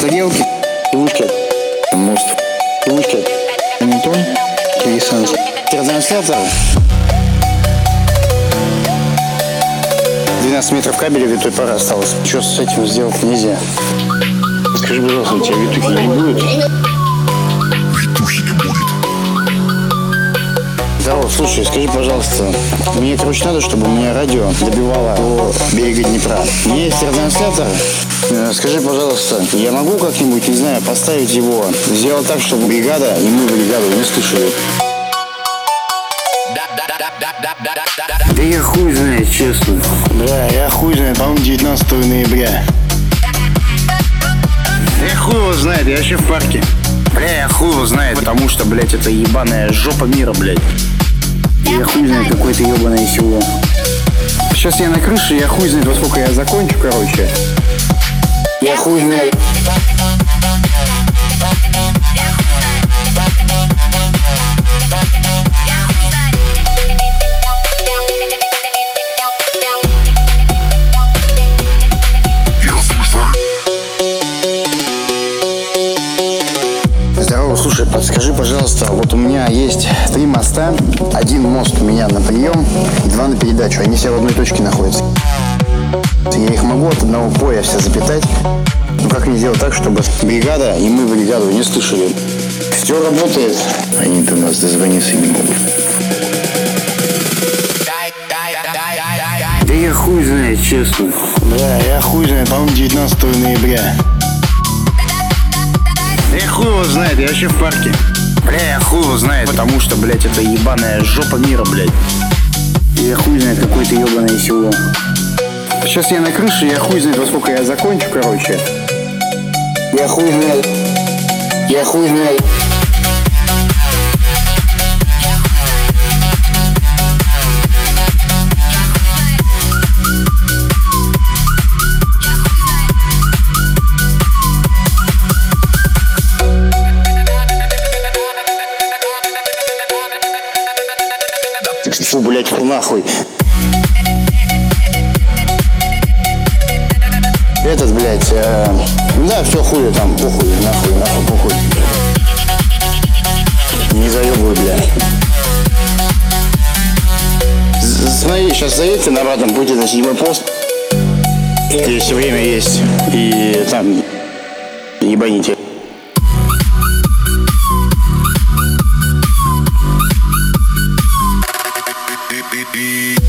тарелки, вышки, мост, вышки, монитор, телесенс, транслятор. 12 метров кабеля витой пары осталось. Что с этим сделать нельзя. Скажи, пожалуйста, у тебя витухи не будет? Витухи не будет. Здорово, слушай, скажи, пожалуйста, мне, короче, надо, чтобы у меня радио добивало до берега Днепра. У меня есть ретранслятор. Скажи, пожалуйста, я могу как-нибудь, не знаю, поставить его, сделать так, чтобы бригада и мы бригаду не слышали? Да я хуй знает, честно. Да, я хуй знает, по-моему, 19 ноября. Я хуй его знает, я еще в парке. Бля, я хуй его знает, потому что, блядь, это ебаная жопа мира, блядь. Я хуй знает, какое-то ебаное село. Сейчас я на крыше, я хуй знает, во сколько я закончу, короче. Я хуй знает. Здорово, слушай, подскажи, пожалуйста, вот у меня есть 3 моста, один мост у меня на прием, 2 на передачу, они все в одной точке находятся. Я их могу от одного пояса запитать, но как мне сделать так, чтобы бригада и мы бригаду не слышали? Все работает, они до нас дозвониться не могут. Да я хуй знает, честно. Да, я хуй знает, по-моему, 19 ноября. Я хуй его знает, я еще в парке. Бля, я хуй его знает, потому что, блядь, это ебаная жопа мира, блядь. Я хуй знает, какое-то ебаное село. Сейчас я на крыше, я хуй знает, во сколько я закончу, короче. Я хуй знает. Я хуй знает. Фу, блядь, фу нахуй. Этот, блядь, да, все хули там, похуй, нахуй, похуй. Не заебывай, блядь. Смотри, сейчас заедьте на обратном пути на 7-й пост. Здесь время есть. И там ебаните. Beep, beep, beep.